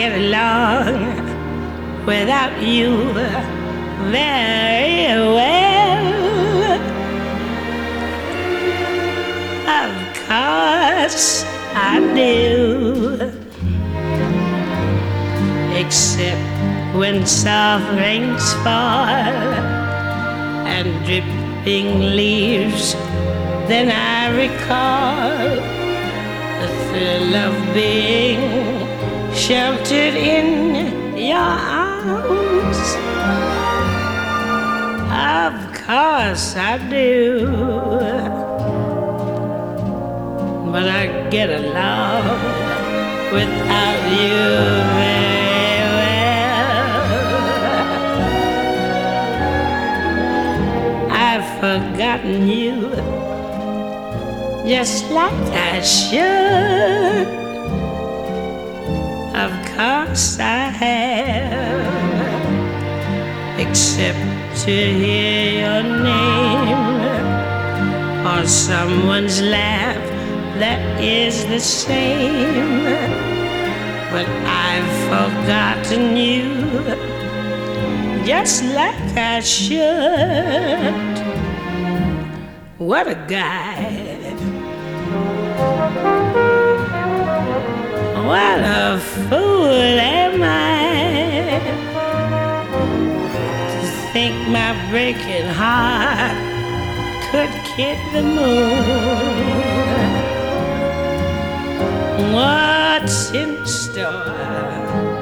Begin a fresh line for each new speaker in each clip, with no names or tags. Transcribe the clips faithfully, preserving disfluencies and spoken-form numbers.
get along without you very well. Of course I do. Except when soft rains fall and dripping leaves, then I recall the thrill of being sheltered in your arms. Of course I do. But I get along without you very well. I've forgotten you just like I should. Of course I have, except to hear your name or someone's laugh that is the same. But I've forgotten you just like I should. What a guy. What a fool am I to think my breaking heart could kid the moon. What's in store?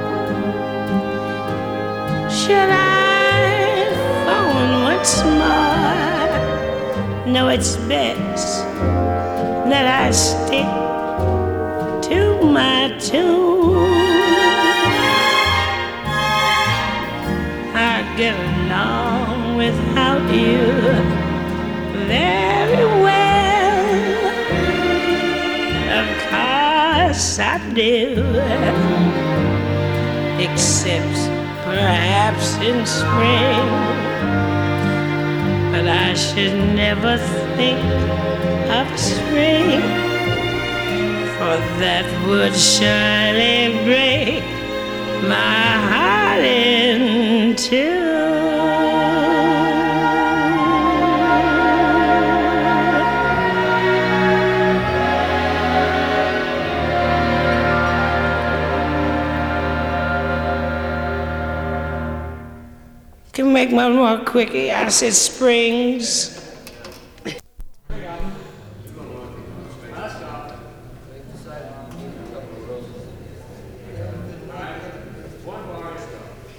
Should I phone once more? No, it's best that I stick to my tune. I get along without you very well. Of course I do. Except perhaps in spring. But I should never think of spring, for that would surely break my heart in two. Can you make one more quickie? I said springs.